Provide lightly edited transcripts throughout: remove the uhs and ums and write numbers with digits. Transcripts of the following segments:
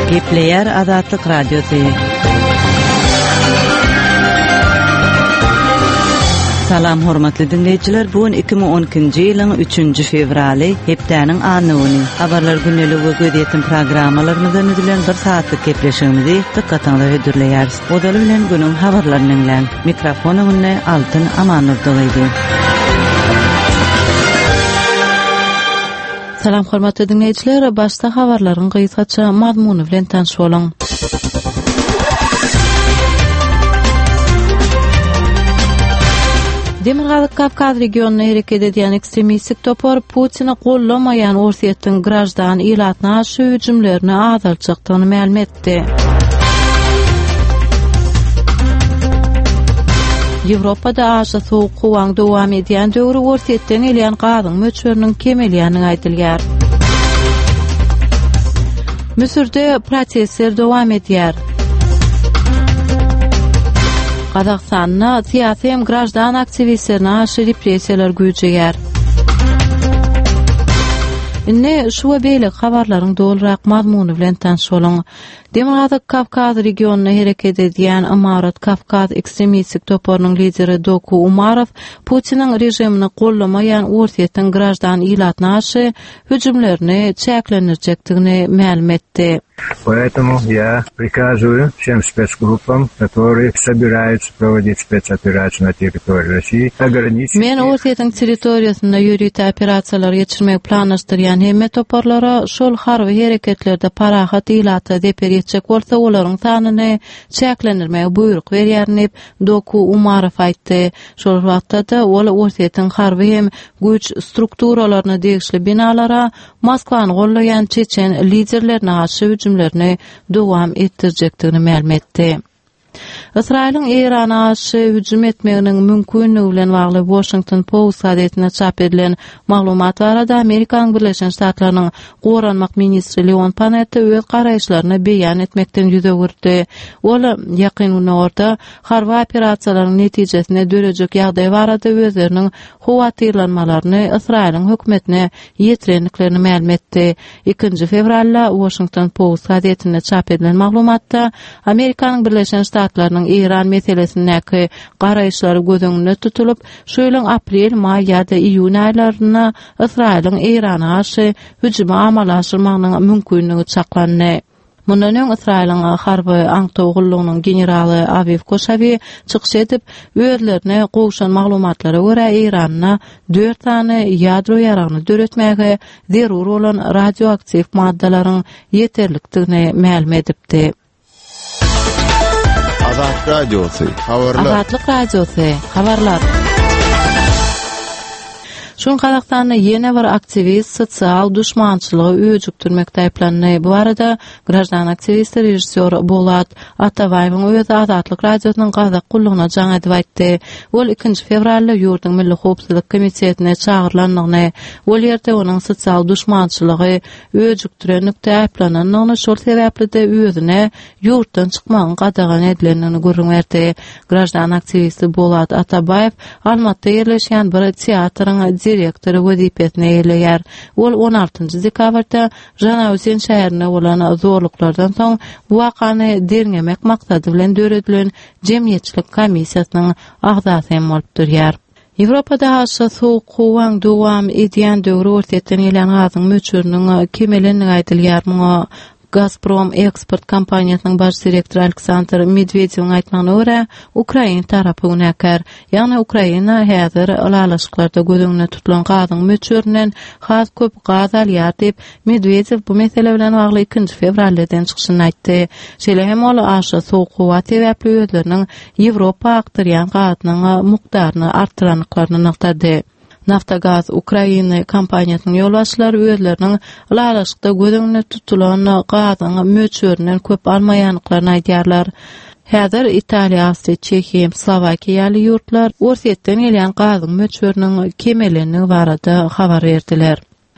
Gepleyer Azatlyk Radiosu. Salam hormatly dinleyijiler, bugün 2012-nji ýylyň 3-nji fevraly, hepdäniň anyny. Habarlar günnelik we gödýetim programmalarymyzdan edilen bir saatlyk gepleşigimizi dikkatiňizde hödürleýäris. Odaly bilen günüň habarlaryny dinlen. Mikrofonyny Altyn Amanurdowy. Salam hormatly dinleyijiler, başda habarlaryň gysgaça mazmuny bilen tanış bolun. Demirgazyk Kavkaz regionuna hereket edýän ekstremistik topar Putini gollamaýan Orsiýetiň grajdan ilatyna şu hüjümlerini azalçykdygyny ma'lum etdi. Ýewropada aşa soğuk howaň dowam edýän döwri Orsiýetden elýän gazyň möçberiniň kemelýäni aýdylýar. Misirde protestler dowam edýär. Qazaqstanda siyasi hem grajdan aktivistlerine aşı represiyalar güýjeýär. Inne şu we beýle habarlaryň dolrak mazmuny bilen tanış bolun. Demirgazyk Kavkaz regionuna hereket edýän Amarat Kavkaz ekstremistik toparynyň lideri Doku Umarov Putiniň rejimini gollamaýan Orsiýetiň grajdan ilatyna aşı hüjümlerini çäklenirjekdigini ma'lum etdi. Поэтому я приказываю всем спецгруппам, которые собираются проводить спецоперацию на территории России, ограничить. Men Orsiýetiň territoriýasynda ýürüýän operasiýalar geçirmek planlaşdyrýan hemme toparlara şol harby hereketlerde parahat ilaty dep ýetjek bolsa olaryň sanyny çäklendirmäge buyruk berýärnip Doku Umarov aýtdy. Şol wagtda ol Orsiýetiň harby hem güç strukturalaryna degişli binalara Moskwany gollaýan çeçen liderlerine aşy hüjümlerini dowam etdirjekdigini ma'lum etdi. Israil'in İran'a aşı hücum etmeginiň mümkinligi bilen bagly Washington Post gazetine çap edilen maglumat barada Amerikanyň Birleşen Ştatlarynyň goranmak ministri Leon Panetta öz garaýşlaryny beýan etmekden ýüze gürdi. Ol ýakyny orta harby operasiýalaryň netijesinde dörejek ýagdaý barada özleriniň howatyrlanmalaryny Israil'in hökümetine ýetirenliklerini ma'lum etdi. 2 fevralda Washington Post gazetine çap edilen maglumatda Amerikanyň Birleşen Ştatlarynyň İran meselesindäki garaýşlary gözüňde tutulup, şu ýylyň aprel, may ýa-da iýun aýlaryna Israil'in İrana aşy hüjüme amalaşdyrmagynyň mümkinligi çaklandy. Mundan öň Israil'in harby aňtowgullygynyň generaly Aviv Koshavi çykyş edip, özlerine gowşan maglumatlary görä İranyna 4 tane ýadro ýaragyny döretmäge zerur bolan radioaktiv maddalaryň ýeterlikdigini ma'lum edipdi. Azatlyk Radiosu, habarlar. Azatlyk Radiosu, habarlar. Şun Qazaqstanda ýene bir aktivist sosial düşmançylygy öýjükdirmekde aýplanýar. Bu arada grajdan aktivist rejissor Bolat Atabaýewiň öz Azatlyk Radiosynyň Qazaq gullygyna jaň edip aýtdy. Ol 2 fevralda ýurtdyň Milli Howpsuzlyk Komitetine çağırylanyny, ol ýerde onuň sosial düşmançylygy öýjükdirenlikde aýplananyny, şol sebäpli-de özüne ýurtdan çykmagyny gadagan edilenini görüňärdi. Grajdan aktivisti Bolat Atabaýew Almatda ýerleşýän bir teatryň direktory wezipetine eýleýär. Ol 16 dekabrda Janawsen şäherine bolan zorluklardan soň bu wakany derňemek maksady bilen döredilen jemgyýetçilik komissiýasynyň agzasy bolup durýar. Ýewropada aşy soğuk howaň dowam edýän döwri Orsiýetden elän gazyň möçberiniň kemelenigi aýdylýar. Muňa Gazprom eksport kompaniýasynyň baş direktory Aleksandr Medvedevň aýtmagyna görä, Ukraina tarapy günäkär. Ýagny Ukraina häzir alalaşyklarda gözüňde tutulan gazyň möçberinden has köp gaz alýar diýip Medvedev bu mesele bilen bagly 2 fevraldan çykyşyny aýtdy. Şeýle hem ol aşy soğuk howa sebäpli özleriniň Ýewropa akdyrýan gazynyň mukdaryny artyranyklaryny nykdady. Naftagaz Ukraina kompaniýasynyň ýolbaşçylary özleriniň alalaşykda gözüňde tutulan gazyň möçberinden köp almaýanlyklaryny aýdýarlar. Häzir Italiýa, Çekiýa, Slowakiýaly ýurtlar Orsiýetden elän gazyň möçberiniň kemelenigi barada habar berdiler.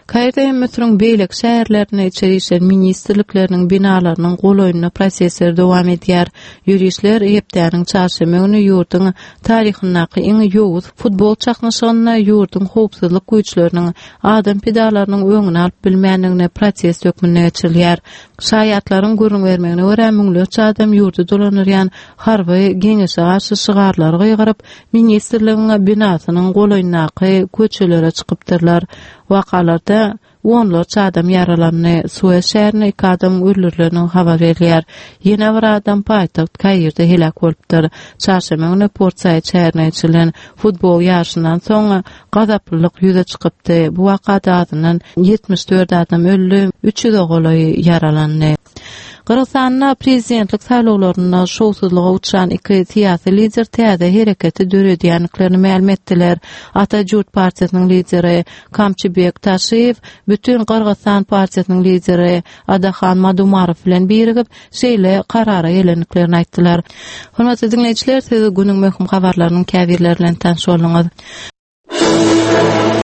Kayrda metroň beýlek şäherlerine içerişen ministerlikleriniň binalarynyň golaýyna prosesler dowam edýär. Ýürişler Epdäniň çarşamba güni ýurduň taryhyndaky iň ýowuz futbol çaknaşygyna ýurduň howpsuzlyk güýçleriniň adam pedalarynyň öňüne alyp bilmänligine proses dökmüne geçirilýär. Şaýatlaryň görüň bermegine görä müňlüçe adam ýurdu dolanyryan harby geňişe garşy şygarlar gyýgyryp ministerligiň binasynyň golaýyndaky köçelere çykypdyrlar. Wakalarda onlarca adam yaralandy. Suez şäherine 2 adam öldürilýäni habar berýär. Ýene bir adam paýtagt Kayrda helak bolupdyr. Çarşamba güni Port Said şäherine geçilen futbol ýaşyndan soň gazaplylyk ýüze çykypdy. Bu wakada adynyň 74 adam öldü, 3-ü de golaý yaralandy. Kırgızstanda prezidentlik saýlawlaryna şowsuzlyga uçan 2 siýasy lider täze hereketi döredýänliklerini ma'lum etdiler. Atatürk partiýasynyň lideri Kamçybek Taşyýew bütün Kırgızstan partiýasynyň lideri Adaxan Madumarow bilen birigip şeýle karara gelenliklerini aýtdylar. Hormatly dinleýijiler, siz günüň möhüm habarlarynyň käbirleri bilen tanış bolýaňyz.